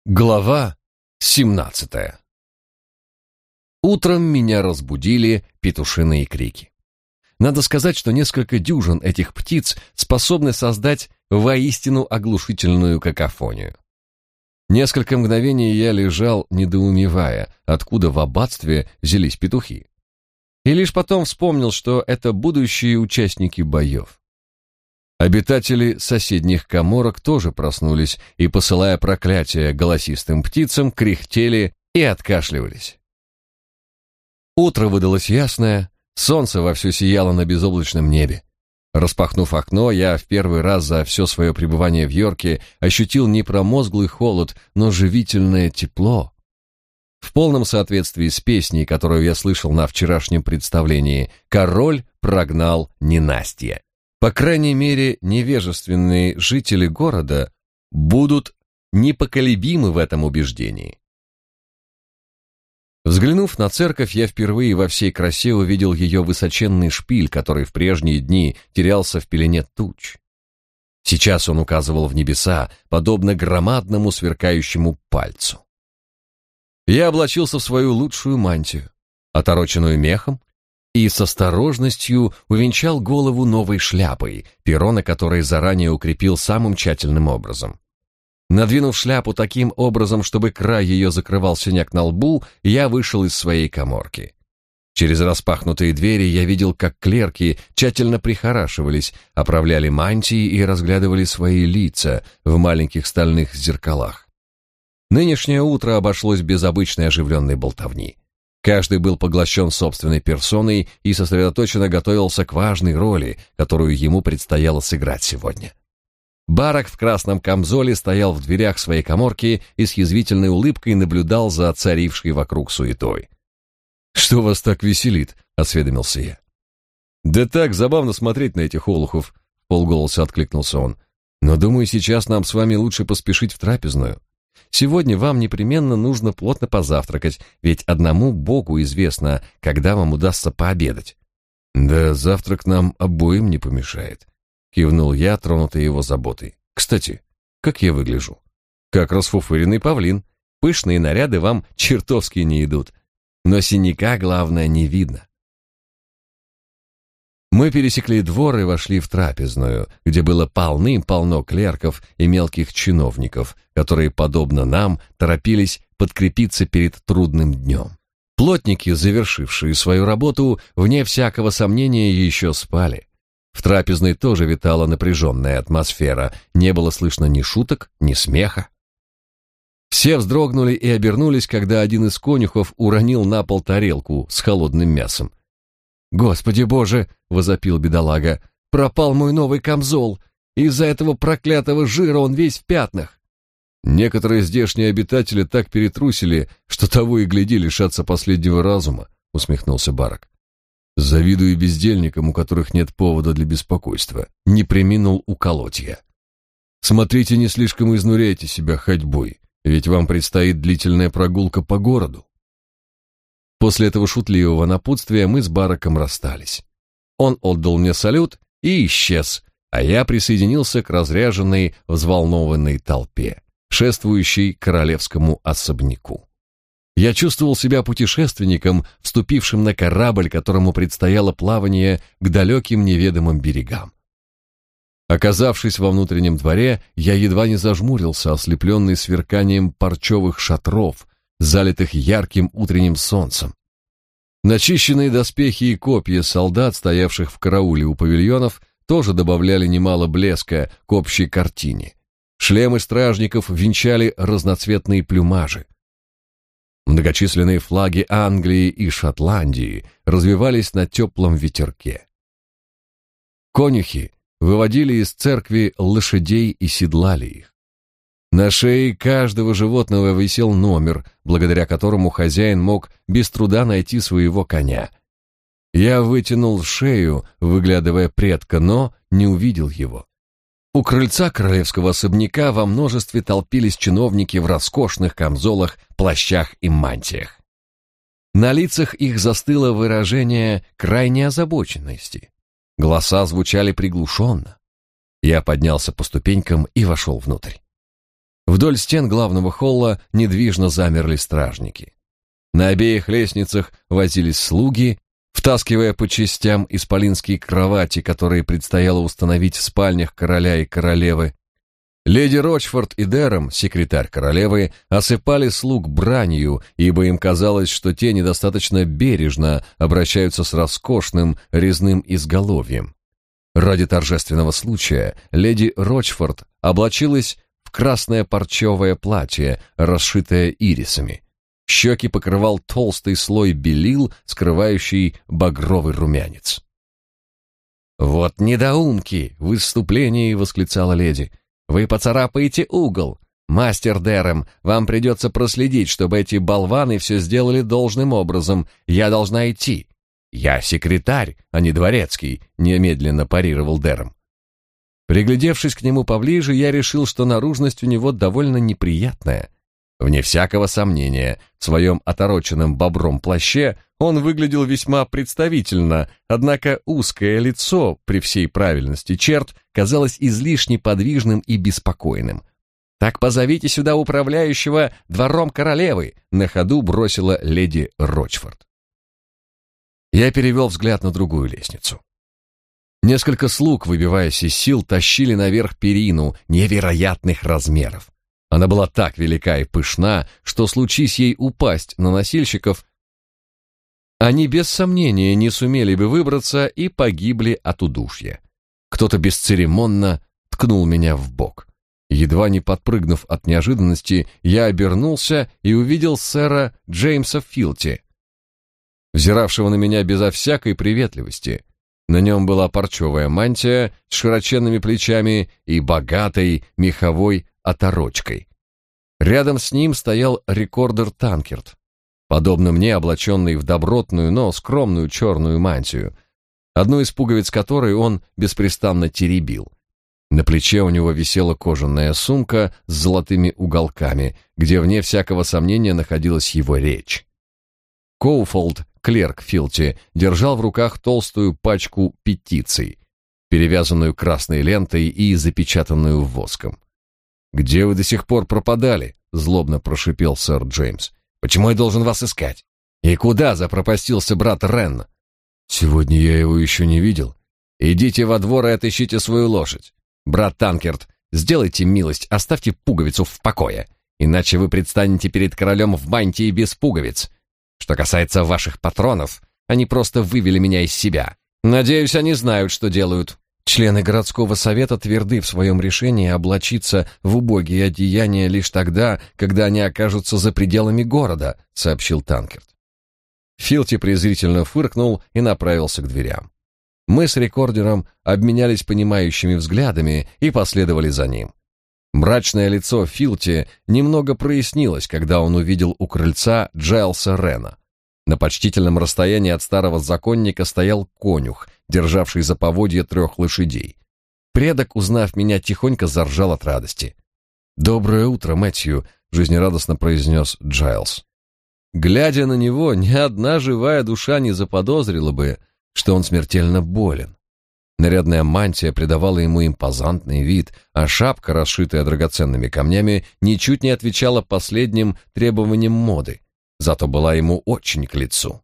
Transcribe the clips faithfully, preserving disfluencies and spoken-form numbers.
Глава семнадцатая. Утром меня разбудили петушиные крики. Надо сказать, что несколько дюжин этих птиц способны создать воистину оглушительную какофонию. Несколько мгновений я лежал, недоумевая, откуда в аббатстве взялись петухи. И лишь потом вспомнил, что это будущие участники боев. Обитатели соседних каморок тоже проснулись и, посылая проклятия голосистым птицам, кряхтели и откашливались. Утро выдалось ясное, солнце вовсю сияло на безоблачном небе. Распахнув окно, я в первый раз за все свое пребывание в Йорке ощутил не промозглый холод, но живительное тепло. В полном соответствии с песней, которую я слышал на вчерашнем представлении, король прогнал ненастье. По крайней мере, невежественные жители города будут непоколебимы в этом убеждении. Взглянув на церковь, я впервые во всей красе увидел ее высоченный шпиль, который в прежние дни терялся в пелене туч. Сейчас он указывал в небеса, подобно громадному сверкающему пальцу. Я облачился в свою лучшую мантию, отороченную мехом, и с осторожностью увенчал голову новой шляпой, перо на которой заранее укрепил самым тщательным образом. Надвинув шляпу таким образом, чтобы край ее закрывал синяк на лбу, я вышел из своей каморки. Через распахнутые двери я видел, как клерки тщательно прихорашивались, оправляли мантии и разглядывали свои лица в маленьких стальных зеркалах. Нынешнее утро обошлось без обычной оживленной болтовни. Каждый был поглощен собственной персоной и сосредоточенно готовился к важной роли, которую ему предстояло сыграть сегодня. Барак в красном камзоле стоял в дверях своей каморки и с язвительной улыбкой наблюдал за царившей вокруг суетой. «Что вас так веселит?» — осведомился я. «Да так, забавно смотреть на этих олухов», — вполголоса откликнулся он. «Но, думаю, сейчас нам с вами лучше поспешить в трапезную. Сегодня вам непременно нужно плотно позавтракать, ведь одному Богу известно, когда вам удастся пообедать». «Да завтрак нам обоим не помешает», — кивнул я, тронутый его заботой. «Кстати, как я выгляжу?» «Как расфуфыренный павлин. Пышные наряды вам чертовски не идут. Но синяка, главное, не видно». Мы пересекли двор и вошли в трапезную, где было полным-полно клерков и мелких чиновников, которые, подобно нам, торопились подкрепиться перед трудным днем. Плотники, завершившие свою работу, вне всякого сомнения еще спали. В трапезной тоже витала напряженная атмосфера, не было слышно ни шуток, ни смеха. Все вздрогнули и обернулись, когда один из конюхов уронил на пол тарелку с холодным мясом. «Господи Боже!» — возопил бедолага. «Пропал мой новый камзол! Из-за этого проклятого жира он весь в пятнах!» «Некоторые здешние обитатели так перетрусили, что того и гляди лишатся последнего разума», — усмехнулся Барак. «Завидую бездельникам, у которых нет повода для беспокойства», — не преминул уколоть я. «Смотрите, не слишком изнуряйте себя ходьбой, ведь вам предстоит длительная прогулка по городу». После этого шутливого напутствия мы с Бараком расстались. Он отдал мне салют и исчез, а я присоединился к разряженной, взволнованной толпе, шествующей к королевскому особняку. Я чувствовал себя путешественником, вступившим на корабль, которому предстояло плавание к далеким неведомым берегам. Оказавшись во внутреннем дворе, я едва не зажмурился, ослепленный сверканием парчевых шатров, залитых ярким утренним солнцем. Начищенные доспехи и копья солдат, стоявших в карауле у павильонов, тоже добавляли немало блеска к общей картине. Шлемы стражников венчали разноцветные плюмажи. Многочисленные флаги Англии и Шотландии развивались на теплом ветерке. Конюхи выводили из церкви лошадей и седлали их. На шее каждого животного висел номер, благодаря которому хозяин мог без труда найти своего коня. Я вытянул шею, выглядывая предка, но не увидел его. У крыльца королевского особняка во множестве толпились чиновники в роскошных камзолах, плащах и мантиях. На лицах их застыло выражение крайней озабоченности. Голоса звучали приглушенно. Я поднялся по ступенькам и вошел внутрь. Вдоль стен главного холла недвижно замерли стражники. На обеих лестницах возились слуги, втаскивая по частям исполинские кровати, которые предстояло установить в спальнях короля и королевы. Леди Рочфорд и Дерем, секретарь королевы, осыпали слуг бранью, ибо им казалось, что те недостаточно бережно обращаются с роскошным резным изголовьем. Ради торжественного случая леди Рочфорд облачилась в красное парчевое платье, расшитое ирисами. Щеки покрывал толстый слой белил, скрывающий багровый румянец. «Вот недоумки!» — в выступлении восклицала леди. «Вы поцарапаете угол. Мастер Дерем, вам придется проследить, чтобы эти болваны все сделали должным образом. Я должна идти». «Я секретарь, а не дворецкий», — немедленно парировал Дерем. Приглядевшись к нему поближе, я решил, что наружность у него довольно неприятная. Вне всякого сомнения, в своем отороченном бобром плаще он выглядел весьма представительно, однако узкое лицо, при всей правильности черт, казалось излишне подвижным и беспокойным. «Так позовите сюда управляющего двором королевы», — на ходу бросила леди Рочфорд. Я перевел взгляд на другую лестницу. Несколько слуг, выбиваясь из сил, тащили наверх перину невероятных размеров. Она была так велика и пышна, что, случись ей упасть на носильщиков, они без сомнения не сумели бы выбраться и погибли от удушья. Кто-то бесцеремонно ткнул меня в бок. Едва не подпрыгнув от неожиданности, я обернулся и увидел сэра Джеймса Филти, взиравшего на меня безо всякой приветливости. На нем была парчевая мантия с широченными плечами и богатой меховой оторочкой. Рядом с ним стоял рекордер Танкерт, подобно мне облаченный в добротную, но скромную черную мантию, одну из пуговиц которой он беспрестанно теребил. На плече у него висела кожаная сумка с золотыми уголками, где, вне всякого сомнения, находилась его речь. Коуфолд, клерк Филти, держал в руках толстую пачку петиций, перевязанную красной лентой и запечатанную воском. «Где вы до сих пор пропадали?» — злобно прошипел сэр Джеймс. «Почему я должен вас искать? И куда запропастился брат Рен?» «Сегодня я его еще не видел. Идите во двор и отыщите свою лошадь. Брат Танкерт, сделайте милость, оставьте пуговицу в покое, иначе вы предстанете перед королем в мантии без пуговиц. Что касается ваших патронов, они просто вывели меня из себя. Надеюсь, они знают, что делают». Члены городского совета тверды в своем решении облачиться в убогие одеяния лишь тогда, когда они окажутся за пределами города, сообщил Танкерт. Филти презрительно фыркнул и направился к дверям. Мы с рекордером обменялись понимающими взглядами и последовали за ним. Мрачное лицо Филти немного прояснилось, когда он увидел у крыльца Джайлса Рена. На почтительном расстоянии от старого законника стоял конюх, державший за поводья трех лошадей. Предок, узнав меня, тихонько заржал от радости. «Доброе утро, Мэтью», — жизнерадостно произнес Джайлс. Глядя на него, ни одна живая душа не заподозрила бы, что он смертельно болен. Нарядная мантия придавала ему импозантный вид, а шапка, расшитая драгоценными камнями, ничуть не отвечала последним требованиям моды, зато была ему очень к лицу.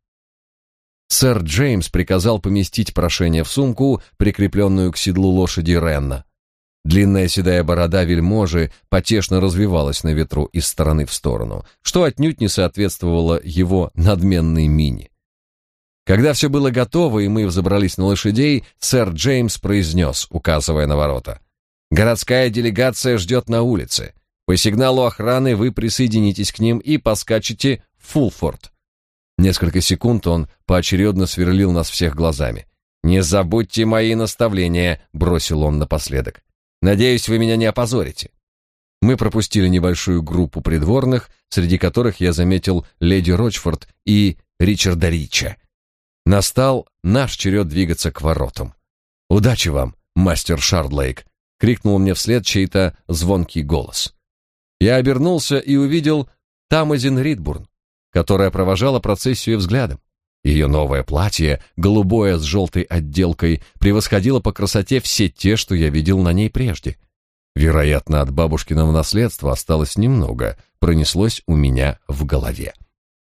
Сэр Джеймс приказал поместить прошение в сумку, прикрепленную к седлу лошади Ренна. Длинная седая борода вельможи потешно развивалась на ветру из стороны в сторону, что отнюдь не соответствовало его надменной мине. Когда все было готово и мы взобрались на лошадей, сэр Джеймс произнес, указывая на ворота: «Городская делегация ждет на улице. По сигналу охраны вы присоединитесь к ним и поскачете в Фулфорд». Несколько секунд он поочередно сверлил нас всех глазами. «Не забудьте мои наставления», — бросил он напоследок. «Надеюсь, вы меня не опозорите». Мы пропустили небольшую группу придворных, среди которых я заметил леди Рочфорд и Ричарда Рича. Настал наш черед двигаться к воротам. «Удачи вам, мастер Шардлейк!» — крикнул мне вслед чей-то звонкий голос. Я обернулся и увидел Тамазин Ридбурн, которая провожала процессию взглядом. Ее новое платье, голубое с желтой отделкой, превосходило по красоте все те, что я видел на ней прежде. Вероятно, от бабушкиного наследства осталось немного, пронеслось у меня в голове.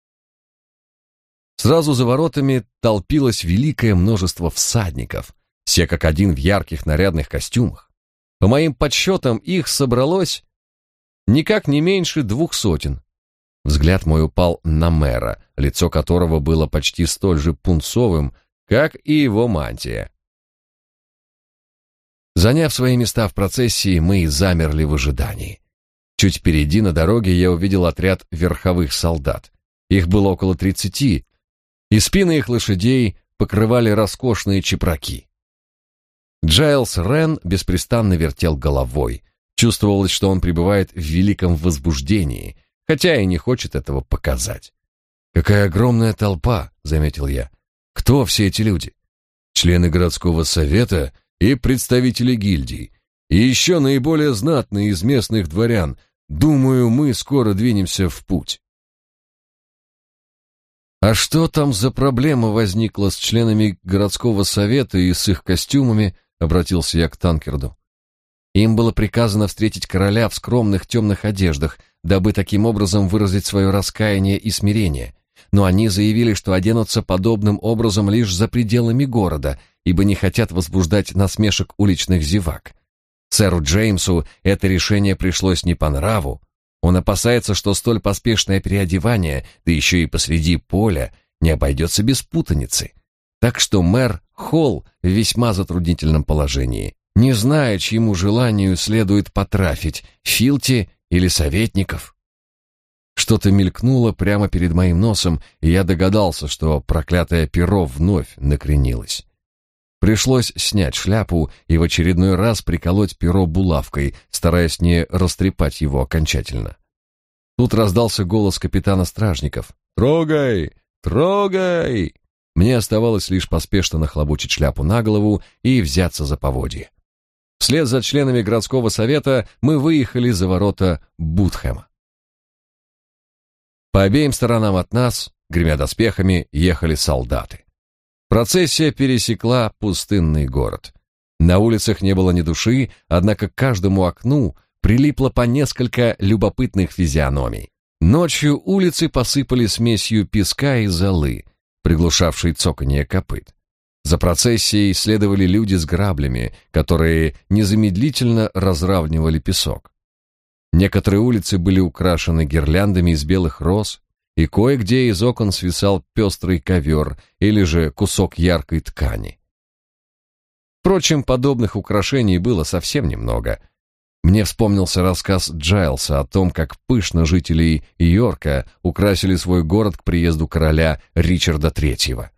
Сразу за воротами толпилось великое множество всадников, все как один в ярких нарядных костюмах. По моим подсчетам, их собралось никак не меньше двух сотен. Взгляд мой упал на мэра, лицо которого было почти столь же пунцовым, как и его мантия. Заняв свои места в процессии, мы замерли в ожидании. Чуть впереди на дороге я увидел отряд верховых солдат. Их было около тридцати, и спины их лошадей покрывали роскошные чепраки. Джайлс Рен беспрестанно вертел головой. Чувствовалось, что он пребывает в великом возбуждении, хотя и не хочет этого показать. «Какая огромная толпа!» — заметил я. «Кто все эти люди?» «Члены городского совета и представители гильдий, и еще наиболее знатные из местных дворян. Думаю, мы скоро двинемся в путь». «А что там за проблема возникла с членами городского совета и с их костюмами?» — обратился я к Танкерду. Им было приказано встретить короля в скромных темных одеждах, дабы таким образом выразить свое раскаяние и смирение. Но они заявили, что оденутся подобным образом лишь за пределами города, ибо не хотят возбуждать насмешек уличных зевак. Сэру Джеймсу это решение пришлось не по нраву. Он опасается, что столь поспешное переодевание, да еще и посреди поля, не обойдется без путаницы. Так что мэр Холл в весьма затруднительном положении, не зная, чьему желанию следует потрафить, Филти или советников. Что-то мелькнуло прямо перед моим носом, и я догадался, что проклятое перо вновь накренилось. Пришлось снять шляпу и в очередной раз приколоть перо булавкой, стараясь не растрепать его окончательно. Тут раздался голос капитана стражников. «Трогай! Трогай!» Мне оставалось лишь поспешно нахлобучить шляпу на голову и взяться за поводье. Вслед за членами городского совета мы выехали за ворота Бутхэма. По обеим сторонам от нас, гремя доспехами, ехали солдаты. Процессия пересекла пустынный город. На улицах не было ни души, однако к каждому окну прилипло по несколько любопытных физиономий. Ночью улицы посыпали смесью песка и золы, приглушавшей цоканье копыт. За процессией следовали люди с граблями, которые незамедлительно разравнивали песок. Некоторые улицы были украшены гирляндами из белых роз, и кое-где из окон свисал пестрый ковер или же кусок яркой ткани. Впрочем, подобных украшений было совсем немного. Мне вспомнился рассказ Джайлса о том, как пышно жители Йорка украсили свой город к приезду короля Ричарда третьего.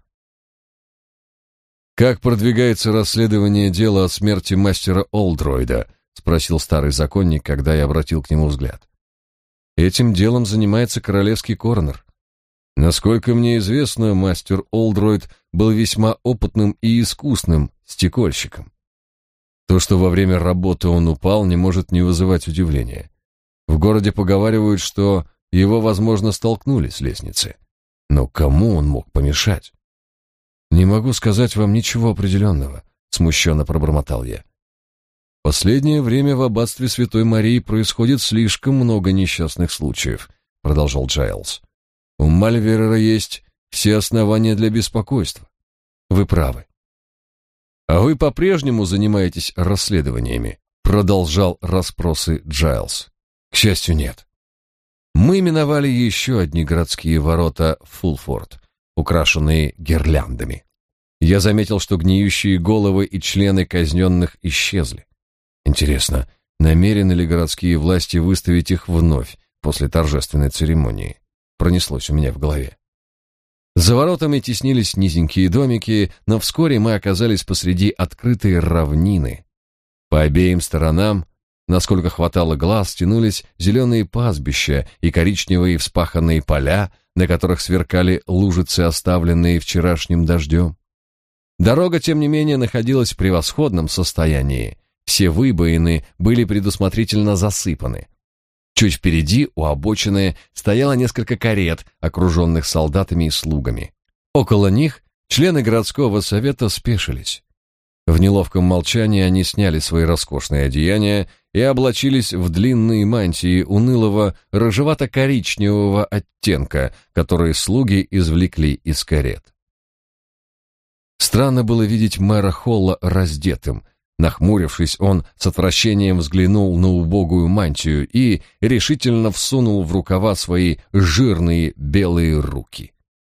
«Как продвигается расследование дела о смерти мастера Олдройда?» — спросил старый законник, когда я обратил к нему взгляд. «Этим делом занимается королевский коронер. Насколько мне известно, мастер Олдройд был весьма опытным и искусным стекольщиком. То, что во время работы он упал, не может не вызывать удивления. В городе поговаривают, что его, возможно, столкнули с лестницы. Но кому он мог помешать?» «Не могу сказать вам ничего определенного», — смущенно пробормотал я. «Последнее время в аббатстве Святой Марии происходит слишком много несчастных случаев», — продолжал Джайлс. «У Мальверера есть все основания для беспокойства». «Вы правы». «А вы по-прежнему занимаетесь расследованиями?» — продолжал расспросы Джайлс. «К счастью, нет». Мы миновали еще одни городские ворота в Фулфорд, украшенные гирляндами. Я заметил, что гниющие головы и члены казненных исчезли. Интересно, намерены ли городские власти выставить их вновь после торжественной церемонии? Пронеслось у меня в голове. За воротами теснились низенькие домики, но вскоре мы оказались посреди открытой равнины. По обеим сторонам, насколько хватало глаз, тянулись зеленые пастбища и коричневые вспаханные поля, на которых сверкали лужицы, оставленные вчерашним дождем. Дорога, тем не менее, находилась в превосходном состоянии. Все выбоины были предусмотрительно засыпаны. Чуть впереди, у обочины, стояло несколько карет, окруженных солдатами и слугами. Около них члены городского совета спешились. В неловком молчании они сняли свои роскошные одеяния и облачились в длинные мантии унылого рыжевато-коричневого оттенка, которые слуги извлекли из карет. Странно было видеть мэра Холла раздетым. Нахмурившись, он с отвращением взглянул на убогую мантию и решительно всунул в рукава свои жирные белые руки.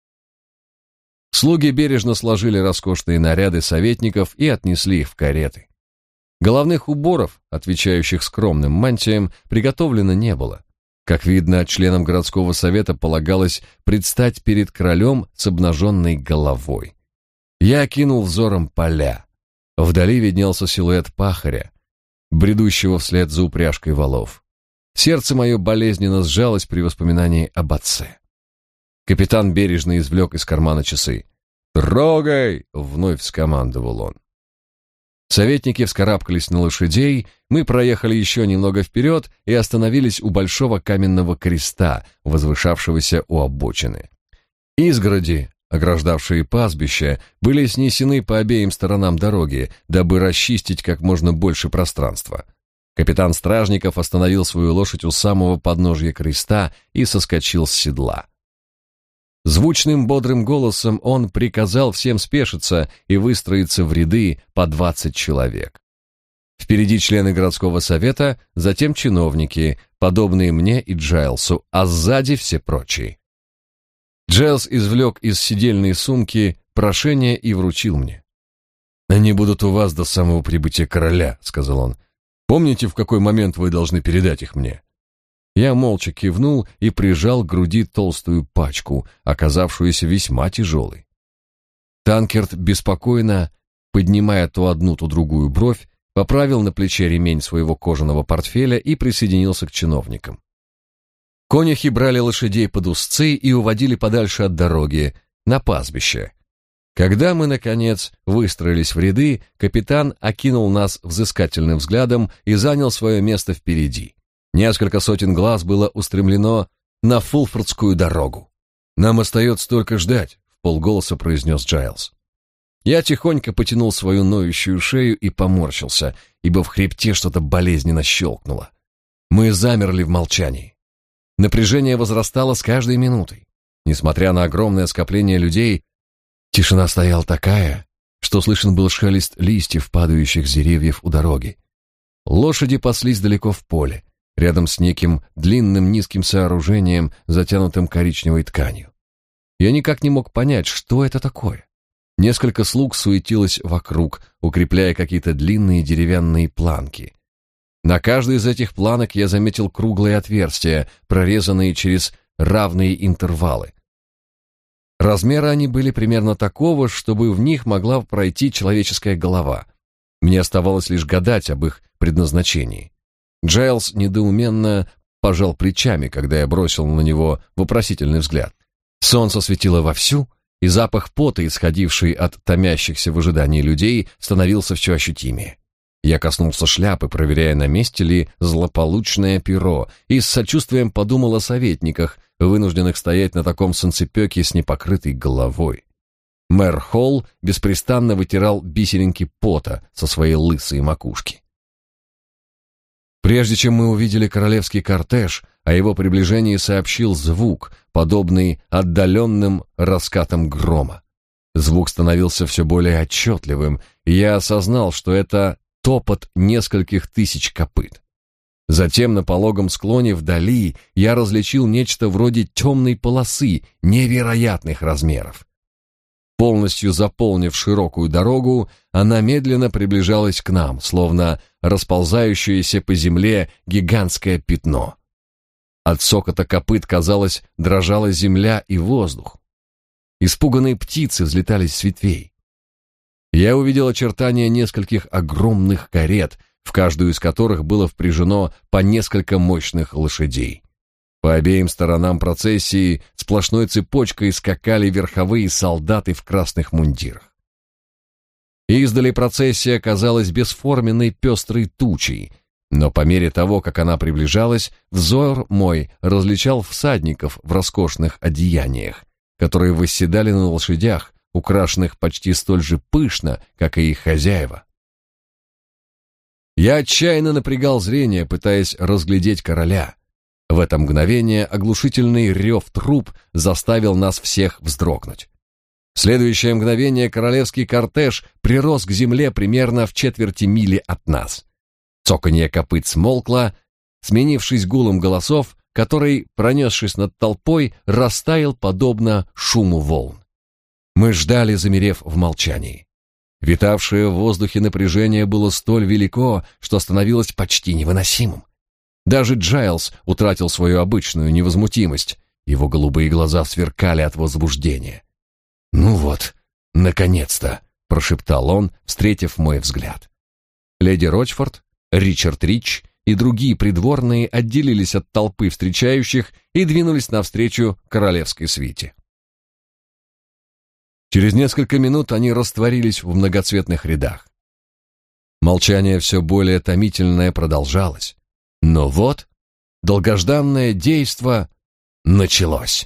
Слуги бережно сложили роскошные наряды советников и отнесли их в кареты. Головных уборов, отвечающих скромным мантиям, приготовлено не было. Как видно, членам городского совета полагалось предстать перед королем с обнаженной головой. Я окинул взором поля. Вдали виднелся силуэт пахаря, бредущего вслед за упряжкой волов. Сердце мое болезненно сжалось при воспоминании об отце. Капитан бережно извлек из кармана часы. «Трогай!» — вновь скомандовал он. Советники вскарабкались на лошадей, мы проехали еще немного вперед и остановились у большого каменного креста, возвышавшегося у обочины. Изгороди, ограждавшие пастбище, были снесены по обеим сторонам дороги, дабы расчистить как можно больше пространства. Капитан Стражников остановил свою лошадь у самого подножья креста и соскочил с седла. Звучным бодрым голосом он приказал всем спешиться и выстроиться в ряды по двадцать человек. Впереди члены городского совета, затем чиновники, подобные мне и Джайлсу, а сзади все прочие. Джайлс извлек из сидельной сумки прошение и вручил мне. «Они будут у вас до самого прибытия короля», — сказал он. «Помните, в какой момент вы должны передать их мне?» Я молча кивнул и прижал к груди толстую пачку, оказавшуюся весьма тяжелой. Танкерт, беспокойно, поднимая то одну, то другую бровь, поправил на плече ремень своего кожаного портфеля и присоединился к чиновникам. Конюхи брали лошадей под узцы и уводили подальше от дороги, на пастбище. Когда мы, наконец, выстроились в ряды, капитан окинул нас взыскательным взглядом и занял свое место впереди. Несколько сотен глаз было устремлено на Фулфордскую дорогу. «Нам остается только ждать», — вполголоса произнес Джайлс. Я тихонько потянул свою ноющую шею и поморщился, ибо в хребте что-то болезненно щелкнуло. Мы замерли в молчании. Напряжение возрастало с каждой минутой. Несмотря на огромное скопление людей, тишина стояла такая, что слышен был шелест листьев, падающих с деревьев у дороги. Лошади паслись далеко в поле, рядом с неким длинным низким сооружением, затянутым коричневой тканью. Я никак не мог понять, что это такое. Несколько слуг суетилось вокруг, укрепляя какие-то длинные деревянные планки. На каждой из этих планок я заметил круглые отверстия, прорезанные через равные интервалы. Размеры они были примерно такого, чтобы в них могла пройти человеческая голова. Мне оставалось лишь гадать об их предназначении. Джайлс недоуменно пожал плечами, когда я бросил на него вопросительный взгляд. Солнце светило вовсю, и запах пота, исходивший от томящихся в ожидании людей, становился все ощутимее. Я коснулся шляпы, проверяя, на месте ли злополучное перо, и с сочувствием подумал о советниках, вынужденных стоять на таком санцепёке с непокрытой головой. Мэр Холл беспрестанно вытирал бисеринки пота со своей лысой макушки. Прежде чем мы увидели королевский кортеж, о его приближении сообщил звук, подобный отдаленным раскатам грома. Звук становился все более отчетливым, и я осознал, что это топот нескольких тысяч копыт. Затем на пологом склоне вдали я различил нечто вроде темной полосы невероятных размеров. Полностью заполнив широкую дорогу, она медленно приближалась к нам, словно расползающееся по земле гигантское пятно. От цокота копыт, казалось, дрожала земля и воздух. Испуганные птицы взлетались с ветвей. Я увидел очертания нескольких огромных карет, в каждую из которых было впряжено по несколько мощных лошадей. По обеим сторонам процессии сплошной цепочкой скакали верховые солдаты в красных мундирах. Издали процессия казалась бесформенной пестрой тучей, но по мере того, как она приближалась, взор мой различал всадников в роскошных одеяниях, которые восседали на лошадях, украшенных почти столь же пышно, как и их хозяева. Я отчаянно напрягал зрение, пытаясь разглядеть короля. В это мгновение оглушительный рев труб заставил нас всех вздрогнуть. В следующее мгновение королевский кортеж прирос к земле примерно в четверти мили от нас. Цоканье копыт смолкло, сменившись гулом голосов, который, пронесшись над толпой, растаял подобно шуму волн. Мы ждали, замерев в молчании. Витавшее в воздухе напряжение было столь велико, что становилось почти невыносимым. Даже Джайлс утратил свою обычную невозмутимость. Его голубые глаза сверкали от возбуждения. «Ну вот, наконец-то!» — прошептал он, встретив мой взгляд. Леди Рочфорд, Ричард Рич и другие придворные отделились от толпы встречающих и двинулись навстречу королевской свите. Через несколько минут они растворились в многоцветных рядах. Молчание все более томительное продолжалось. Но вот долгожданное действо началось.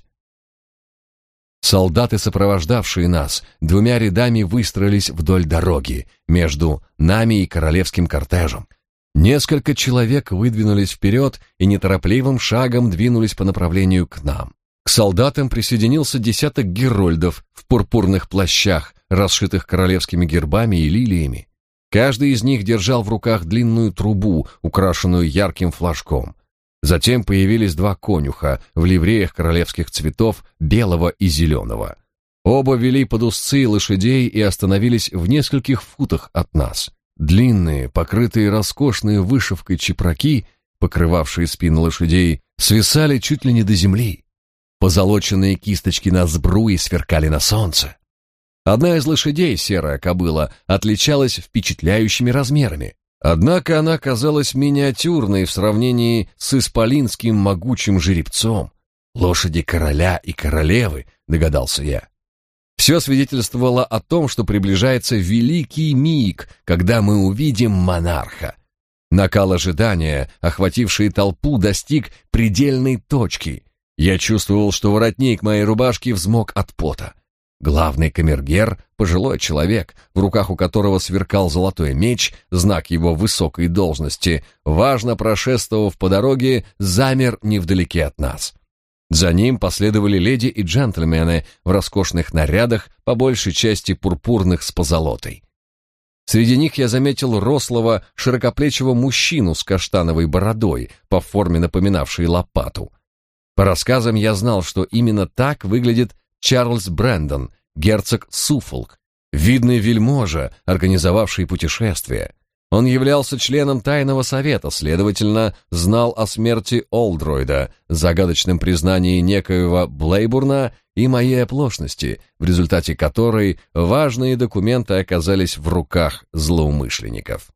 Солдаты, сопровождавшие нас, двумя рядами выстроились вдоль дороги между нами и королевским кортежем. Несколько человек выдвинулись вперед и неторопливым шагом двинулись по направлению к нам. К солдатам присоединился десяток герольдов в пурпурных плащах, расшитых королевскими гербами и лилиями. Каждый из них держал в руках длинную трубу, украшенную ярким флажком. Затем появились два конюха в ливреях королевских цветов белого и зеленого. Оба вели под узцы лошадей и остановились в нескольких футах от нас. Длинные, покрытые роскошной вышивкой чепраки, покрывавшие спины лошадей, свисали чуть ли не до земли. Позолоченные кисточки на сбруе сверкали на солнце. Одна из лошадей, серая кобыла, отличалась впечатляющими размерами. Однако она казалась миниатюрной в сравнении с исполинским могучим жеребцом. Лошади короля и королевы, догадался я. Все свидетельствовало о том, что приближается великий миг, когда мы увидим монарха. Накал ожидания, охвативший толпу, достиг предельной точки. Я чувствовал, что воротник моей рубашки взмок от пота. Главный камергер, пожилой человек, в руках у которого сверкал золотой меч, знак его высокой должности, важно прошествовав по дороге, замер невдалеке от нас. За ним последовали леди и джентльмены в роскошных нарядах, по большей части пурпурных с позолотой. Среди них я заметил рослого, широкоплечего мужчину с каштановой бородой, по форме напоминавшей лопату. По рассказам я знал, что именно так выглядит Чарльз Брэндон, герцог Суффолк, видный вельможа, организовавший путешествие. Он являлся членом тайного совета, следовательно, знал о смерти Олдройда, загадочном признании некоего Блейбурна и моей оплошности, в результате которой важные документы оказались в руках злоумышленников.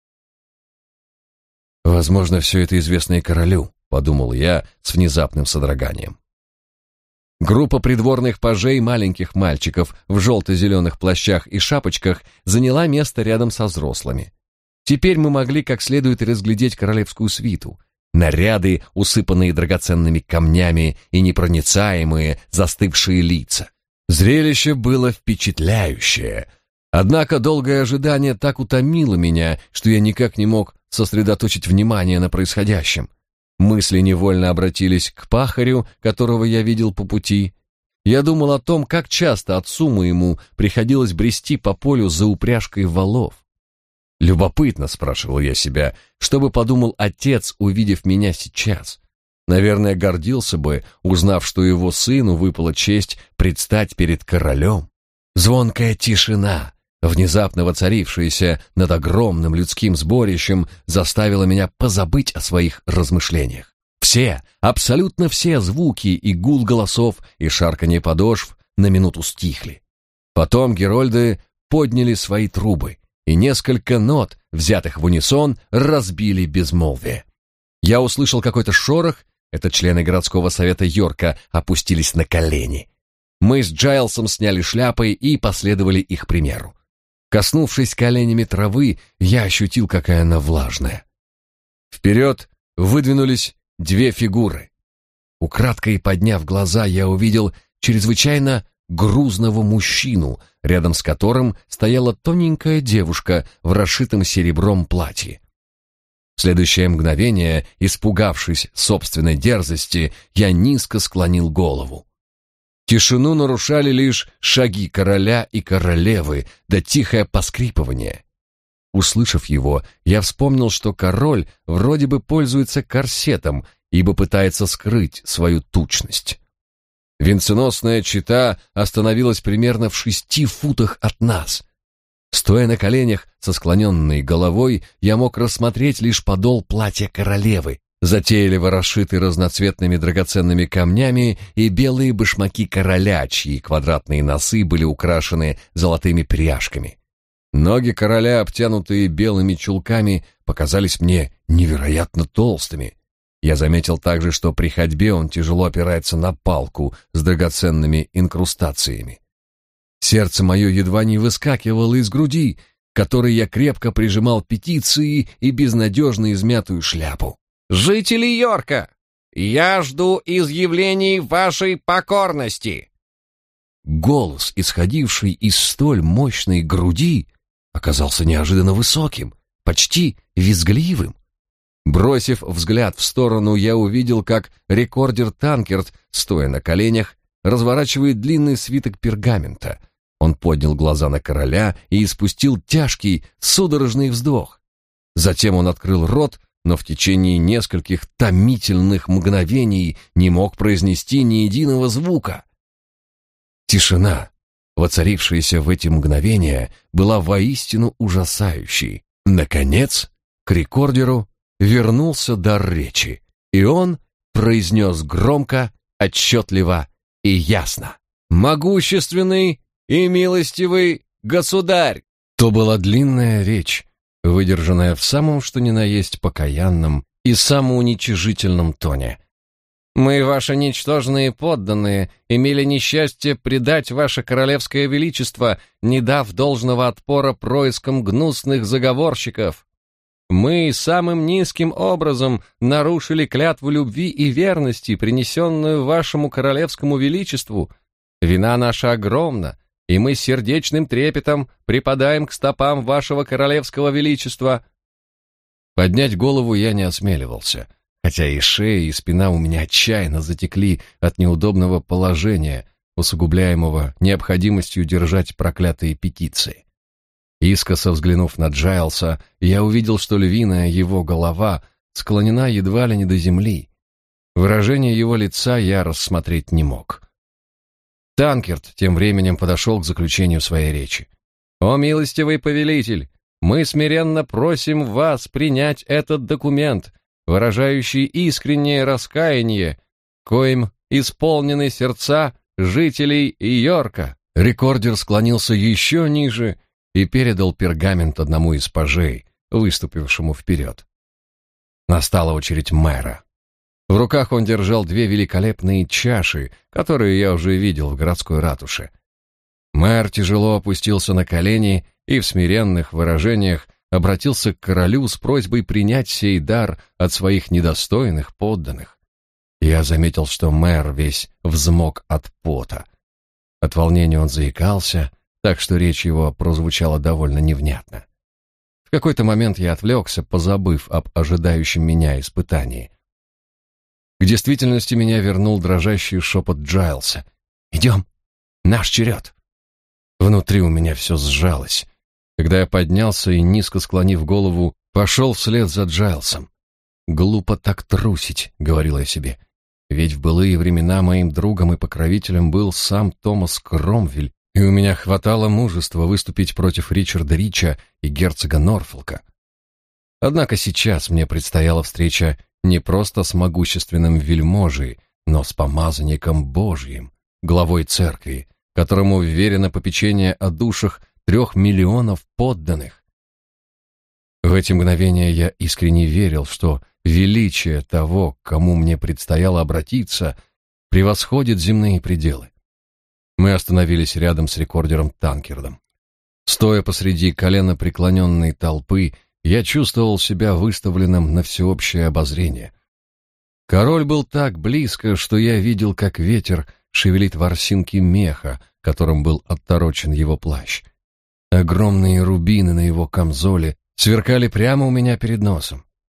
«Возможно, все это известно и королю», — подумал я с внезапным содроганием. Группа придворных пажей маленьких мальчиков в желто-зеленых плащах и шапочках заняла место рядом со взрослыми. Теперь мы могли как следует разглядеть королевскую свиту. Наряды, усыпанные драгоценными камнями и непроницаемые, застывшие лица. Зрелище было впечатляющее. Однако долгое ожидание так утомило меня, что я никак не мог сосредоточить внимание на происходящем. Мысли невольно обратились к пахарю, которого я видел по пути. Я думал о том, как часто отцу моему приходилось брести по полю за упряжкой волов. Любопытно, спрашивал я себя, что бы подумал отец, увидев меня сейчас. Наверное, гордился бы, узнав, что его сыну выпала честь предстать перед королем. Звонкая тишина, внезапно воцарившаяся над огромным людским сборищем, заставила меня позабыть о своих размышлениях. Все, абсолютно все звуки и гул голосов, и шарканье подошв на минуту стихли. Потом герольды подняли свои трубы, и несколько нот, взятых в унисон, разбили безмолвие. Я услышал какой-то шорох, это члены городского совета Йорка опустились на колени. Мы с Джайлсом сняли шляпы и последовали их примеру. Коснувшись коленями травы, я ощутил, какая она влажная. Вперед выдвинулись две фигуры. Украдкой подняв глаза, я увидел чрезвычайно грузного мужчину, рядом с которым стояла тоненькая девушка в расшитом серебром платье. В следующее мгновение, испугавшись собственной дерзости, я низко склонил голову. Тишину нарушали лишь шаги короля и королевы, да тихое поскрипывание. Услышав его, я вспомнил, что король вроде бы пользуется корсетом, ибо пытается скрыть свою тучность. Венценосная чета остановилась примерно в шести футах от нас. Стоя на коленях со склоненной головой, я мог рассмотреть лишь подол платья королевы, затейливо расшитый разноцветными драгоценными камнями, и белые башмаки короля, чьи квадратные носы были украшены золотыми пряжками. Ноги короля, обтянутые белыми чулками, показались мне невероятно толстыми. Я заметил также, что при ходьбе он тяжело опирается на палку с драгоценными инкрустациями. Сердце мое едва не выскакивало из груди, к которой я крепко прижимал петиции и безнадежно измятую шляпу. «Жители Йорка, я жду изъявлений вашей покорности!» Голос, исходивший из столь мощной груди, оказался неожиданно высоким, почти визгливым. Бросив взгляд в сторону, я увидел, как рекордер Танкерт, стоя на коленях, разворачивает длинный свиток пергамента. Он поднял глаза на короля и испустил тяжкий, судорожный вздох. Затем он открыл рот, но в течение нескольких томительных мгновений не мог произнести ни единого звука. Тишина, воцарившаяся в эти мгновения, была воистину ужасающей. Наконец, к рекордеру вернулся дар речи, и он произнес громко, отчетливо и ясно: «Могущественный и милостивый государь!» То была длинная речь, выдержанная в самом что ни на есть покаянном и самоуничижительном тоне. «Мы, ваши ничтожные подданные, имели несчастье предать ваше королевское величество, не дав должного отпора проискам гнусных заговорщиков. Мы самым низким образом нарушили клятву любви и верности, принесенную вашему королевскому величеству. Вина наша огромна, и мы с сердечным трепетом припадаем к стопам вашего королевского величества». Поднять голову я не осмеливался, хотя и шея, и спина у меня отчаянно затекли от неудобного положения, усугубляемого необходимостью держать проклятые петиции. Искоса взглянув на Джайлса, я увидел, что львиная его голова склонена едва ли не до земли. Выражение его лица я рассмотреть не мог. Танкерт тем временем подошел к заключению своей речи. «О, милостивый повелитель, мы смиренно просим вас принять этот документ, выражающий искреннее раскаяние, коим исполнены сердца жителей Йорка». Рекордер склонился еще ниже и передал пергамент одному из пажей, выступившему вперед. Настала очередь мэра. В руках он держал две великолепные чаши, которые я уже видел в городской ратуше. Мэр тяжело опустился на колени и в смиренных выражениях обратился к королю с просьбой принять сей дар от своих недостойных подданных. Я заметил, что мэр весь взмок от пота. От волнения он заикался, так что речь его прозвучала довольно невнятно. В какой-то момент я отвлекся, позабыв об ожидающем меня испытании. К действительности меня вернул дрожащий шепот Джайлса. «Идем, наш черед!» Внутри у меня все сжалось, когда я поднялся и, низко склонив голову, пошел вслед за Джайлсом. «Глупо так трусить», — говорил я себе, «ведь в былые времена моим другом и покровителем был сам Томас Кромвель, и у меня хватало мужества выступить против Ричарда Рича и герцога Норфолка. Однако сейчас мне предстояла встреча не просто с могущественным вельможей, но с помазанником Божьим, главой церкви, которому вверено попечение о душах трех миллионов подданных. В эти мгновения я искренне верил, что величие того, к кому мне предстояло обратиться, превосходит земные пределы. Мы остановились рядом с рекордером Танкердом. Стоя посреди коленопреклоненной толпы, я чувствовал себя выставленным на всеобщее обозрение. Король был так близко, что я видел, как ветер шевелит ворсинки меха, которым был отторочен его плащ. Огромные рубины на его камзоле сверкали прямо у меня перед носом.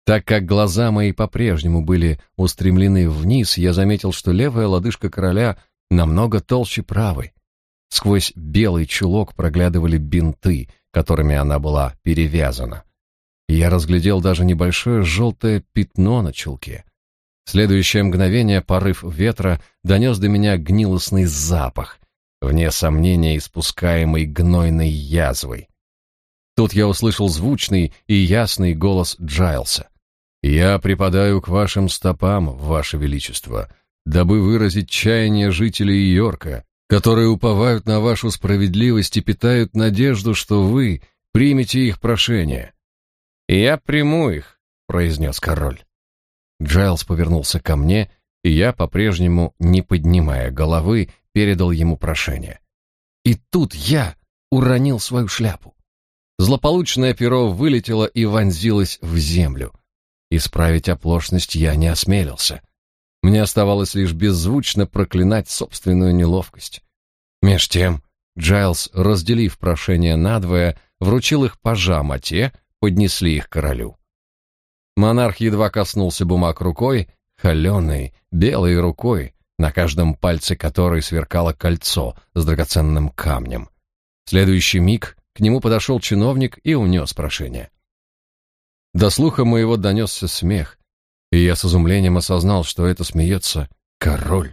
Так как глаза мои по-прежнему были устремлены вниз, я заметил, что левая лодыжка короля намного толще правой. Сквозь белый чулок проглядывали бинты, которыми она была перевязана. И я разглядел даже небольшое желтое пятно на чулке. В следующее мгновение порыв ветра донес до меня гнилостный запах, вне сомнения испускаемый гнойной язвой. Тут я услышал звучный и ясный голос Джайлса. «Я припадаю к вашим стопам, ваше величество, дабы выразить чаяние жителей Йорка, которые уповают на вашу справедливость и питают надежду, что вы примете их прошение». «Я приму их», — произнес король. Джайлс повернулся ко мне, и я, по-прежнему не поднимая головы, передал ему прошение. И тут я уронил свою шляпу. Злополучное перо вылетело и вонзилось в землю. Исправить оплошность я не осмелился. Мне оставалось лишь беззвучно проклинать собственную неловкость. Меж тем Джайлс, разделив прошение надвое, вручил их пажам, а те поднесли их королю. Монарх едва коснулся бумаг рукой, холеной, белой рукой, на каждом пальце которой сверкало кольцо с драгоценным камнем. В следующий миг к нему подошел чиновник и унес прошение. До слуха моего донесся смех, и я с изумлением осознал, что это смеется король.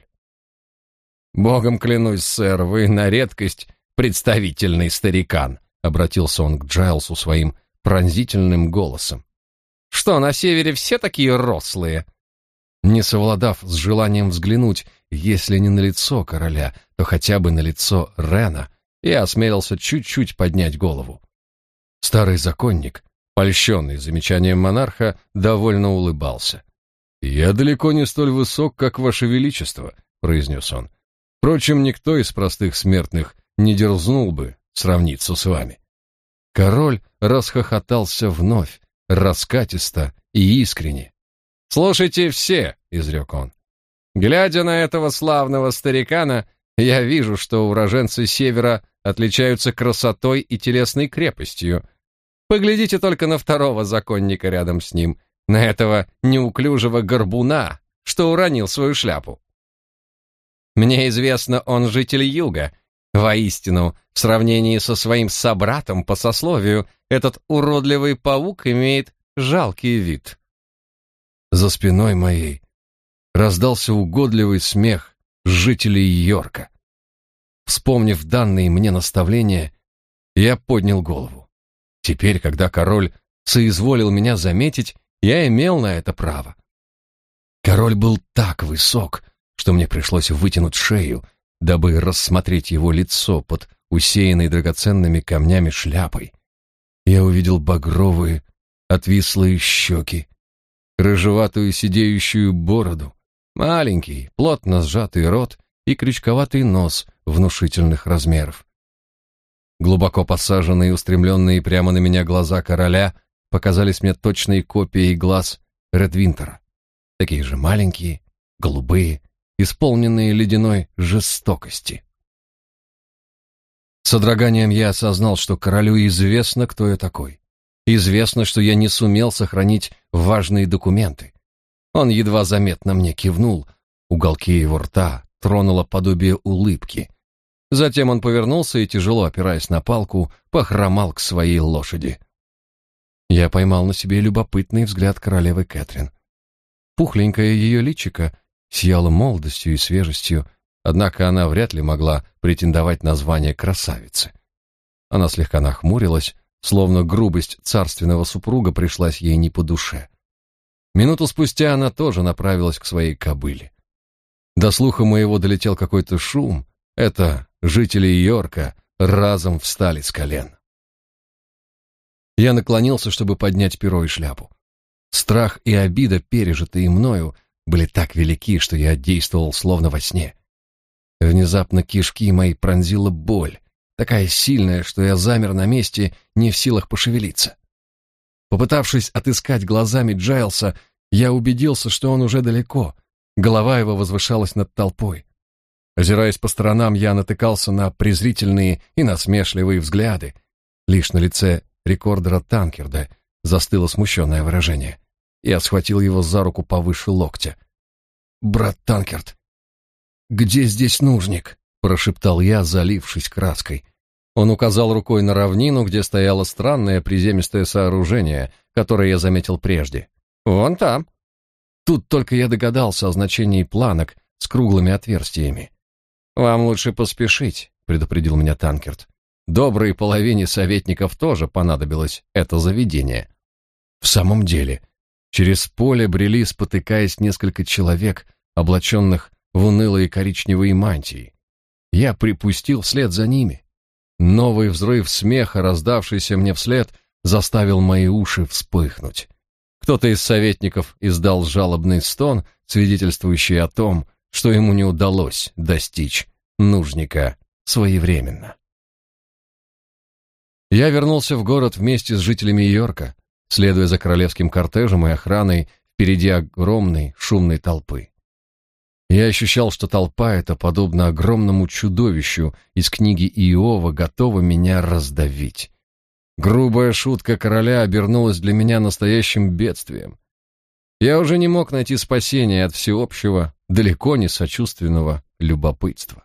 «Богом клянусь, сэр, вы на редкость представительный старикан», — обратился он к Джайлсу своим пронзительным голосом. «Что, на севере все такие рослые?» Не совладав с желанием взглянуть, если не на лицо короля, то хотя бы на лицо Рена, я осмелился чуть-чуть поднять голову. Старый законник, польщенный замечанием монарха, довольно улыбался. «Я далеко не столь высок, как ваше величество», — произнес он. «Впрочем, никто из простых смертных не дерзнул бы сравниться с вами». Король расхохотался вновь, раскатисто и искренне. «Слушайте все», — изрек он. «Глядя на этого славного старикана, я вижу, что уроженцы севера отличаются красотой и телесной крепостью. Поглядите только на второго законника рядом с ним, на этого неуклюжего горбуна, что уронил свою шляпу. Мне известно, он житель юга. Воистину, в сравнении со своим собратом по сословию, этот уродливый паук имеет жалкий вид». За спиной моей раздался угодливый смех жителей Йорка. Вспомнив данные мне наставления, я поднял голову. Теперь, когда король соизволил меня заметить, я имел на это право. Король был так высок, что мне пришлось вытянуть шею, дабы рассмотреть его лицо под усеянной драгоценными камнями шляпой. Я увидел багровые, отвислые щеки, рыжеватую сидеющую бороду, маленький, плотно сжатый рот и крючковатый нос внушительных размеров. Глубоко посаженные и устремленные прямо на меня глаза короля показались мне точной копией глаз Редвинтера. Такие же маленькие, голубые, исполненные ледяной жестокости. С содроганием я осознал, что королю известно, кто я такой. Известно, что я не сумел сохранить важные документы. Он едва заметно мне кивнул, уголки его рта тронуло подобие улыбки. Затем он повернулся и, тяжело опираясь на палку, похромал к своей лошади. Я поймал на себе любопытный взгляд королевы Кэтрин. Пухленькое ее личико сияло молодостью и свежестью, однако она вряд ли могла претендовать на звание красавицы. Она слегка нахмурилась, словно грубость царственного супруга пришлась ей не по душе. Минуту спустя она тоже направилась к своей кобыле. До слуха моего долетел какой-то шум. Это жители Йорка разом встали с колен. Я наклонился, чтобы поднять перо и шляпу. Страх и обида, пережитые мною, были так велики, что я действовал словно во сне. Внезапно кишки мои пронзила боль, такая сильная, что я замер на месте, не в силах пошевелиться. Попытавшись отыскать глазами Джайлса, я убедился, что он уже далеко, голова его возвышалась над толпой. Озираясь по сторонам, я натыкался на презрительные и насмешливые взгляды. Лишь на лице рекордера Танкерда застыло смущенное выражение. Я схватил его за руку повыше локтя. «Брат Танкерт, где здесь нужник?» — прошептал я, залившись краской. Он указал рукой на равнину, где стояло странное приземистое сооружение, которое я заметил прежде. «Вон там». Тут только я догадался о значении планок с круглыми отверстиями. «Вам лучше поспешить», — предупредил меня Танкерт. «Доброй половине советников тоже понадобилось это заведение». В самом деле, через поле брели, спотыкаясь, несколько человек, облаченных в унылые коричневые мантии. Я припустил вслед за ними. Новый взрыв смеха, раздавшийся мне вслед, заставил мои уши вспыхнуть. Кто-то из советников издал жалобный стон, свидетельствующий о том, что ему не удалось достичь нужника своевременно. Я вернулся в город вместе с жителями Йорка, следуя за королевским кортежем и охраной впереди огромной шумной толпы. Я ощущал, что толпа эта, подобно огромному чудовищу из книги Иова, готова меня раздавить. Грубая шутка короля обернулась для меня настоящим бедствием. Я уже не мог найти спасения от всеобщего, далеко не сочувственного любопытства.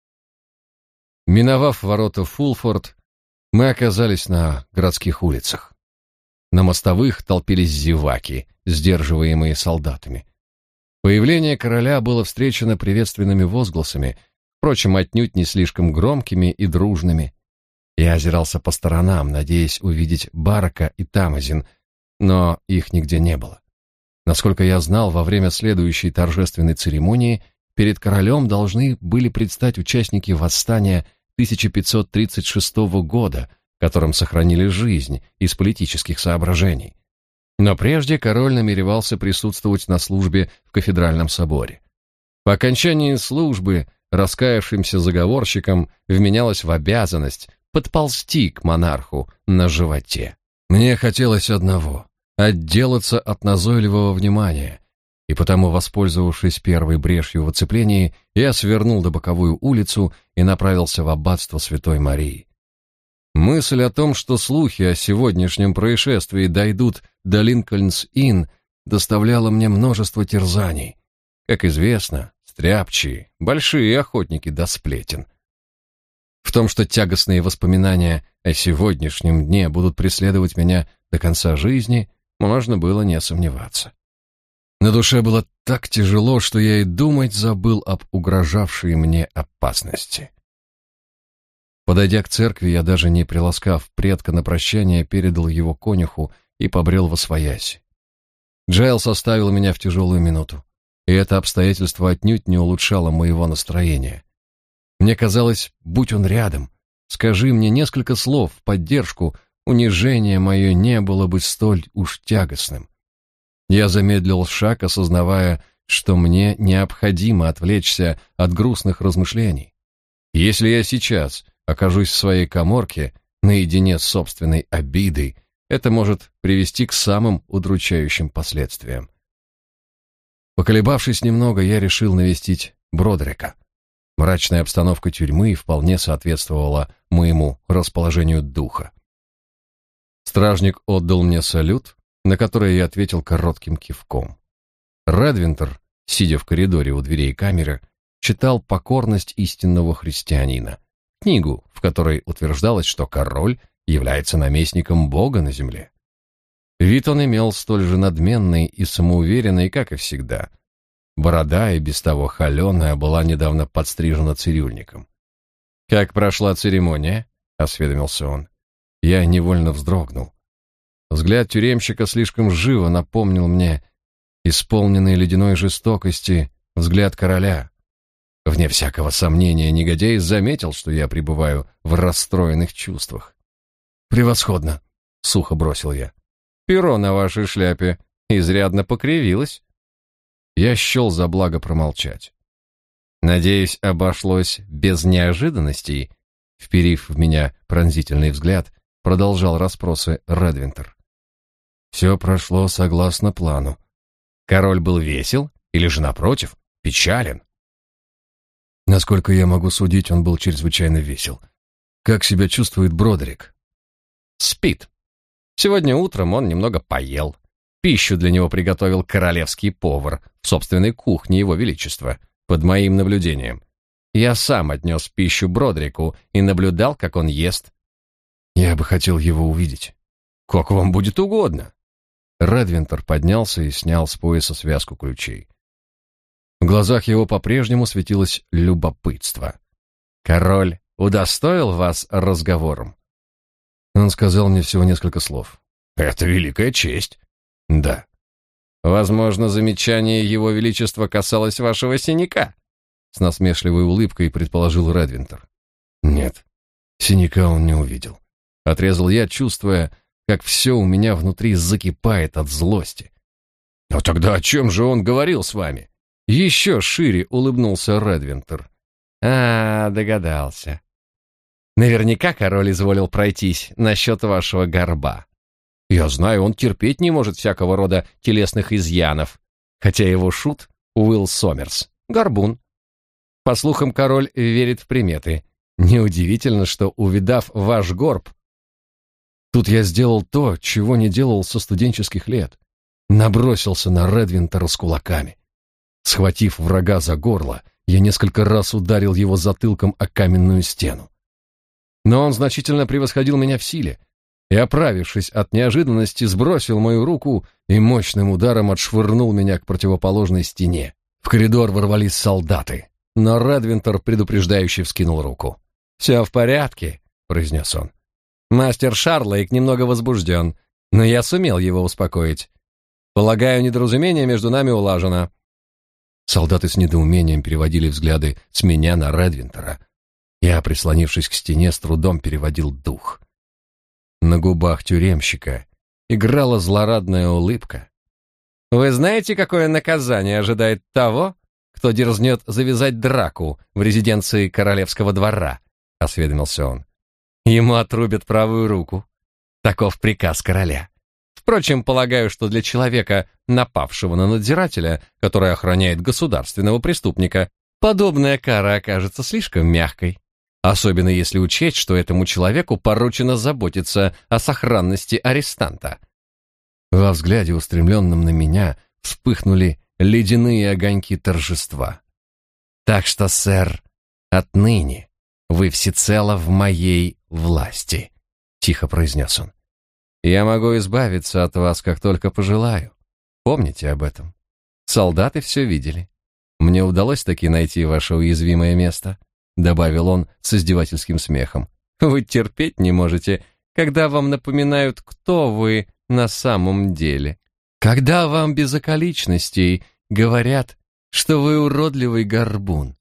Миновав ворота Фулфорд, мы оказались на городских улицах. На мостовых толпились зеваки, сдерживаемые солдатами. Появление короля было встречено приветственными возгласами, впрочем, отнюдь не слишком громкими и дружными. Я озирался по сторонам, надеясь увидеть Барака и Тамазин, но их нигде не было. Насколько я знал, во время следующей торжественной церемонии перед королем должны были предстать участники восстания тысяча пятьсот тридцать шестого года, которым сохранили жизнь из политических соображений. Но прежде король намеревался присутствовать на службе в кафедральном соборе. По окончании службы раскаявшимся заговорщикам вменялось в обязанность подползти к монарху на животе. Мне хотелось одного — отделаться от назойливого внимания, и потому, воспользовавшись первой брешью в оцеплении, я свернул на боковую улицу и направился в аббатство Святой Марии. Мысль о том, что слухи о сегодняшнем происшествии дойдут до Линкольнс-Инн, доставляла мне множество терзаний. Как известно, стряпчие — большие охотники до сплетен. В том, что тягостные воспоминания о сегодняшнем дне будут преследовать меня до конца жизни, можно было не сомневаться. На душе было так тяжело, что я и думать забыл об угрожавшей мне опасности. Подойдя к церкви, я, даже не приласкав предка на прощание, передал его конюху и побрел восвоясь. Джайлс оставил меня в тяжелую минуту, и это обстоятельство отнюдь не улучшало моего настроения. Мне казалось, будь он рядом, скажи мне несколько слов в поддержку, унижение мое не было бы столь уж тягостным. Я замедлил шаг, осознавая, что мне необходимо отвлечься от грустных размышлений. Если я сейчас окажусь в своей каморке, наедине с собственной обидой, это может привести к самым удручающим последствиям. Поколебавшись немного, я решил навестить Бродерика. Мрачная обстановка тюрьмы вполне соответствовала моему расположению духа. Стражник отдал мне салют, на который я ответил коротким кивком. Редвинтер, сидя в коридоре у дверей камеры, читал «Покорность истинного христианина», книгу, в которой утверждалось, что король является наместником Бога на земле. Вид он имел столь же надменный и самоуверенный, как и всегда. Борода, и без того холеная, была недавно подстрижена цирюльником. «Как прошла церемония?» — осведомился он. Я невольно вздрогнул. Взгляд тюремщика слишком живо напомнил мне исполненный ледяной жестокости взгляд короля. Вне всякого сомнения, негодяй заметил, что я пребываю в расстроенных чувствах. «Превосходно!» — сухо бросил я. «Перо на вашей шляпе изрядно покривилось». Я счел за благо промолчать. «Надеюсь, обошлось без неожиданностей?» Вперив в меня пронзительный взгляд, продолжал расспросы Редвинтер. Все прошло согласно плану. Король был весел или же, напротив, печален? Насколько я могу судить, он был чрезвычайно весел. Как себя чувствует Бродерик? Спит. Сегодня утром он немного поел. Пищу для него приготовил королевский повар в собственной кухне его величества, под моим наблюдением. Я сам отнес пищу Бродрику и наблюдал, как он ест. Я бы хотел его увидеть. Как вам будет угодно. Редвинтер поднялся и снял с пояса связку ключей. В глазах его по-прежнему светилось любопытство. Король удостоил вас разговором? Он сказал мне всего несколько слов. Это великая честь. Да. Возможно, замечание его величества касалось вашего синяка, с насмешливой улыбкой предположил Редвинтер. Нет, синяка он не увидел. Отрезал я, чувствуя, как все у меня внутри закипает от злости. Но тогда о чем же он говорил с вами? Еще шире улыбнулся Редвинтер. А, догадался. Наверняка король изволил пройтись насчет вашего горба. Я знаю, он терпеть не может всякого рода телесных изъянов, хотя его шут Уилл Сомерс, горбун. По слухам, король верит в приметы. Неудивительно, что, увидав ваш горб... Тут я сделал то, чего не делал со студенческих лет. Набросился на Редвинтера с кулаками. Схватив врага за горло, я несколько раз ударил его затылком о каменную стену. Но он значительно превосходил меня в силе, и, оправившись от неожиданности, сбросил мою руку и мощным ударом отшвырнул меня к противоположной стене. В коридор ворвались солдаты, но Редвинтер предупреждающе вскинул руку. «Все в порядке», — произнес он. «Мастер Шарлейк немного возбужден, но я сумел его успокоить. Полагаю, недоразумение между нами улажено». Солдаты с недоумением переводили взгляды с меня на Редвинтера. Я, прислонившись к стене, с трудом переводил дух. На губах тюремщика играла злорадная улыбка. «Вы знаете, какое наказание ожидает того, кто дерзнет завязать драку в резиденции королевского двора?» — осведомился он. «Ему отрубят правую руку. Таков приказ короля. Впрочем, полагаю, что для человека, напавшего на надзирателя, который охраняет государственного преступника, подобная кара окажется слишком мягкой. Особенно если учесть, что этому человеку поручено заботиться о сохранности арестанта». Во взгляде, устремленном на меня, вспыхнули ледяные огоньки торжества. «Так что, сэр, отныне вы всецело в моей власти», — тихо произнес он. «Я могу избавиться от вас, как только пожелаю. Помните об этом. Солдаты все видели. Мне удалось таки найти ваше уязвимое место», — добавил он с издевательским смехом. «Вы терпеть не можете, когда вам напоминают, кто вы на самом деле. Когда вам без околичностей говорят, что вы уродливый горбун».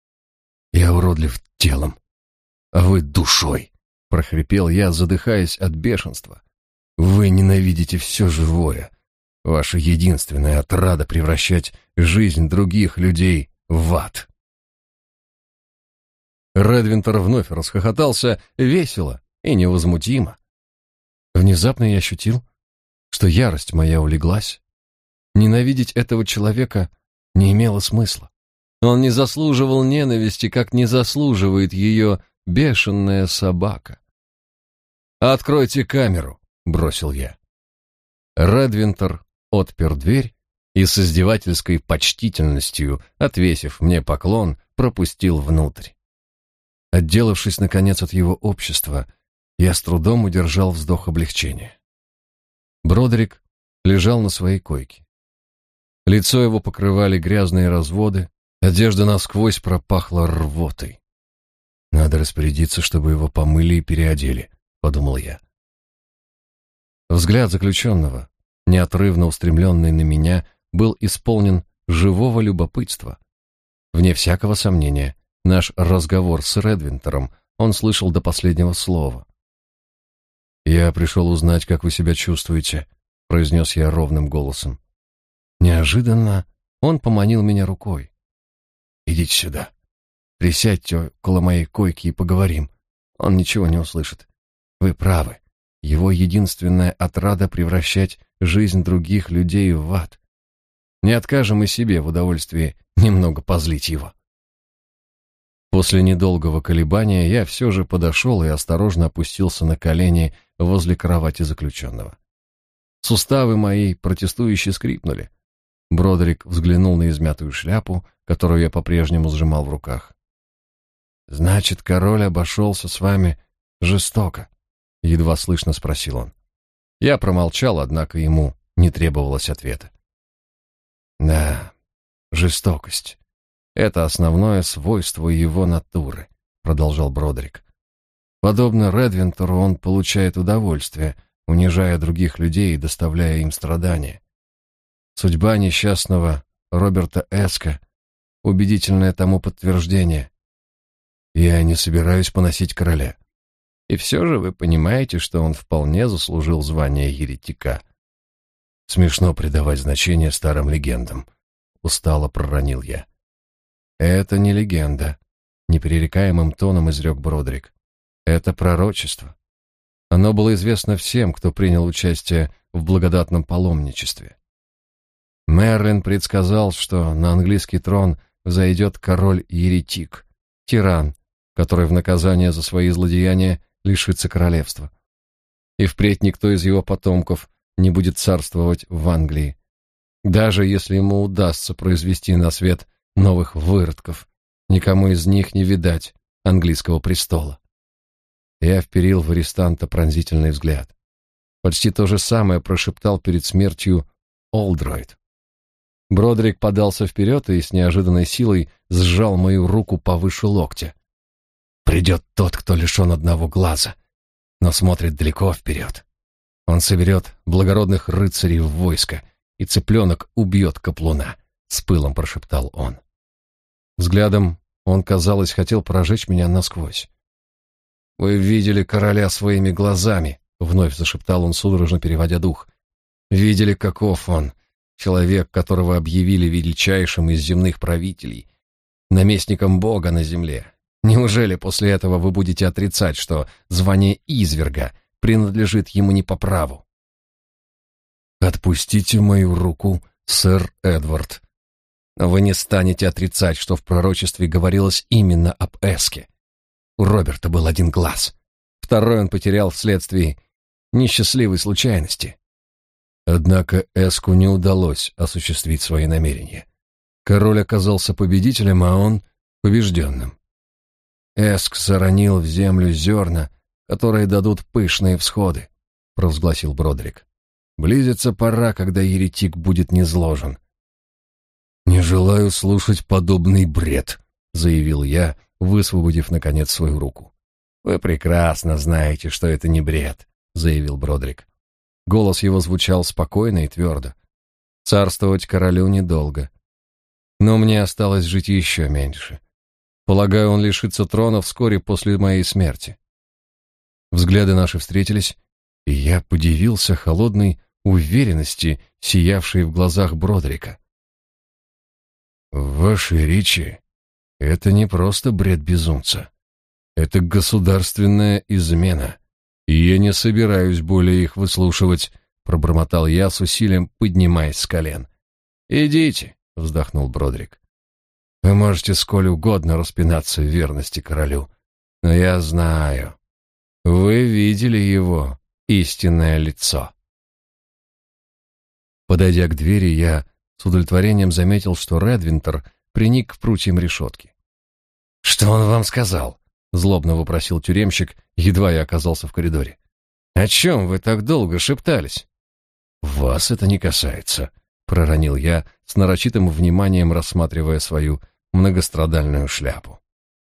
«Я уродлив телом, а вы душой», — прохрипел я, задыхаясь от бешенства. «Вы ненавидите все живое. Ваша единственная отрада — превращать жизнь других людей в ад». Редвинтер вновь расхохотался весело и невозмутимо. Внезапно я ощутил, что ярость моя улеглась. Ненавидеть этого человека не имело смысла. Он не заслуживал ненависти, как не заслуживает ее бешеная собака. «Откройте камеру», — бросил я. Редвинтер отпер дверь и с издевательской почтительностью, отвесив мне поклон, пропустил внутрь. Отделавшись, наконец, от его общества, я с трудом удержал вздох облегчения. Бродрик лежал на своей койке. Лицо его покрывали грязные разводы, одежда насквозь пропахла рвотой. «Надо распорядиться, чтобы его помыли и переодели», — подумал я. Взгляд заключенного, неотрывно устремленный на меня, был исполнен живого любопытства. Вне всякого сомнения, наш разговор с Редвинтером он слышал до последнего слова. «Я пришел узнать, как вы себя чувствуете», — произнес я ровным голосом. Неожиданно он поманил меня рукой. «Идите сюда. Присядьте около моей койки и поговорим. Он ничего не услышит. Вы правы. Его единственная отрада — превращать жизнь других людей в ад. Не откажем и себе в удовольствии немного позлить его». После недолгого колебания я все же подошел и осторожно опустился на колени возле кровати заключенного. Суставы мои протестующе скрипнули. Бродерик взглянул на измятую шляпу, которую я по-прежнему сжимал в руках. «Значит, король обошелся с вами жестоко?» — едва слышно спросил он. Я промолчал, однако ему не требовалось ответа. «Да, жестокость. Это основное свойство его натуры», — продолжал Бродерик. «Подобно Редвинтеру, он получает удовольствие, унижая других людей и доставляя им страдания. Судьба несчастного Роберта Эска — убедительное тому подтверждение. Я не собираюсь поносить короля. И все же вы понимаете, что он вполне заслужил звание еретика. Смешно придавать значение старым легендам», — устало проронил я. «Это не легенда», — непререкаемым тоном изрек Бродерик. «Это пророчество. Оно было известно всем, кто принял участие в благодатном паломничестве. Мерлин предсказал, что на английский трон взойдет король-еретик, тиран, который в наказание за свои злодеяния лишится королевства. И впредь никто из его потомков не будет царствовать в Англии, даже если ему удастся произвести на свет новых выродков, никому из них не видать английского престола». Я вперил в арестанта пронзительный взгляд. Почти то же самое прошептал перед смертью Олдройд. Бродерик подался вперед и с неожиданной силой сжал мою руку повыше локтя. «Придет тот, кто лишен одного глаза, но смотрит далеко вперед. Он соберет благородных рыцарей в войско, и цыпленок убьет каплуна», — с пылом прошептал он. Взглядом он, казалось, хотел прожечь меня насквозь. «Вы видели короля своими глазами», — вновь зашептал он, судорожно переводя дух. «Видели, каков он, человек, которого объявили величайшим из земных правителей, наместником Бога на земле. Неужели после этого вы будете отрицать, что звание изверга принадлежит ему не по праву?» «Отпустите мою руку, сэр Эдвард. Но вы не станете отрицать, что в пророчестве говорилось именно об Эске. У Роберта был один глаз. Второй он потерял вследствие несчастливой случайности. Однако Эску не удалось осуществить свои намерения. Король оказался победителем, а он — побежденным. Эск заронил в землю зерна, которые дадут пышные всходы», — провозгласил Бродерик. «Близится пора, когда еретик будет низложен». «Не желаю слушать подобный бред», — заявил я, высвободив, наконец, свою руку. «Вы прекрасно знаете, что это не бред», — заявил Бродерик. Голос его звучал спокойно и твердо. «Царствовать королю недолго. Но мне осталось жить еще меньше. Полагаю, он лишится трона вскоре после моей смерти». Взгляды наши встретились, и я подивился холодной уверенности, сиявшей в глазах Бродерика. «В вашей речи это не просто бред безумца. Это государственная измена, и я не собираюсь более их выслушивать», — пробормотал я с усилием, поднимаясь с колен. «Идите», — вздохнул Бродерик. «Вы можете сколь угодно распинаться в верности королю, но я знаю, вы видели его истинное лицо». Подойдя к двери, я с удовлетворением заметил, что Редвинтер приник к прутьям решетки. «Что он вам сказал?» — злобно вопросил тюремщик, едва я оказался в коридоре. «О чем вы так долго шептались?» «Вас это не касается», — проронил я, с нарочитым вниманием рассматривая свою многострадальную шляпу.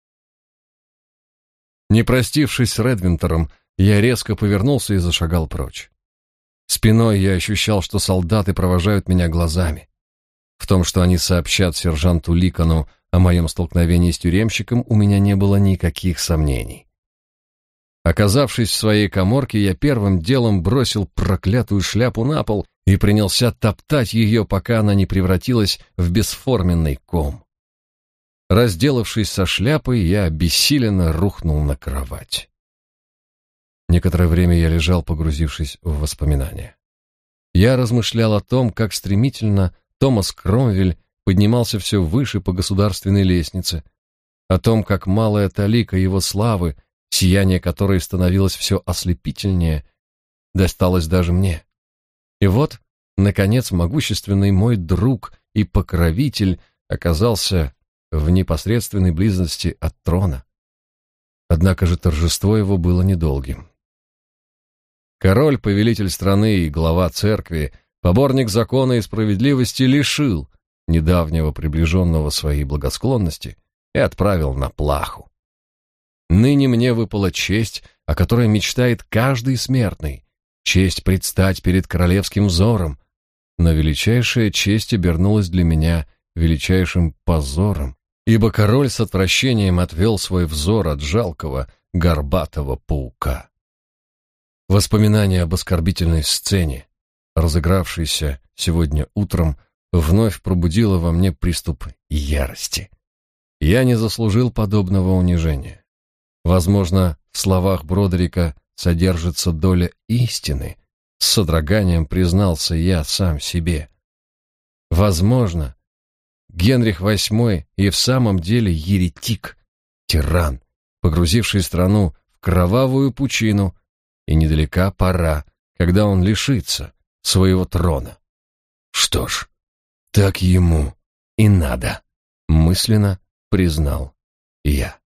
Не простившись с Редвинтером, я резко повернулся и зашагал прочь. Спиной я ощущал, что солдаты провожают меня глазами. В том, что они сообщат сержанту Ликону о моем столкновении с тюремщиком, у меня не было никаких сомнений. Оказавшись в своей каморке, я первым делом бросил проклятую шляпу на пол и принялся топтать ее, пока она не превратилась в бесформенный ком. Разделавшись со шляпой, я обессиленно рухнул на кровать. Некоторое время я лежал, погрузившись в воспоминания. Я размышлял о том, как стремительно Томас Кромвель поднимался все выше по государственной лестнице, о том, как малая талика его славы, сияние которой становилось все ослепительнее, досталось даже мне. И вот, наконец, могущественный мой друг и покровитель оказался в непосредственной близости от трона. Однако же торжество его было недолгим. Король, повелитель страны и глава церкви, поборник закона и справедливости, лишил недавнего приближенного своей благосклонности и отправил на плаху. Ныне мне выпала честь, о которой мечтает каждый смертный, честь предстать перед королевским взором, но величайшая честь обернулась для меня величайшим позором, ибо король с отвращением отвел свой взор от жалкого, горбатого паука. Воспоминание об оскорбительной сцене, разыгравшейся сегодня утром, вновь пробудило во мне приступ ярости. Я не заслужил подобного унижения. Возможно, в словах Бродерика содержится доля истины, с содроганием признался я сам себе. Возможно, Генрих восьмой и в самом деле еретик, тиран, погрузивший страну в кровавую пучину, и недалека пора, когда он лишится своего трона. Что ж, так ему и надо, мысленно признал я.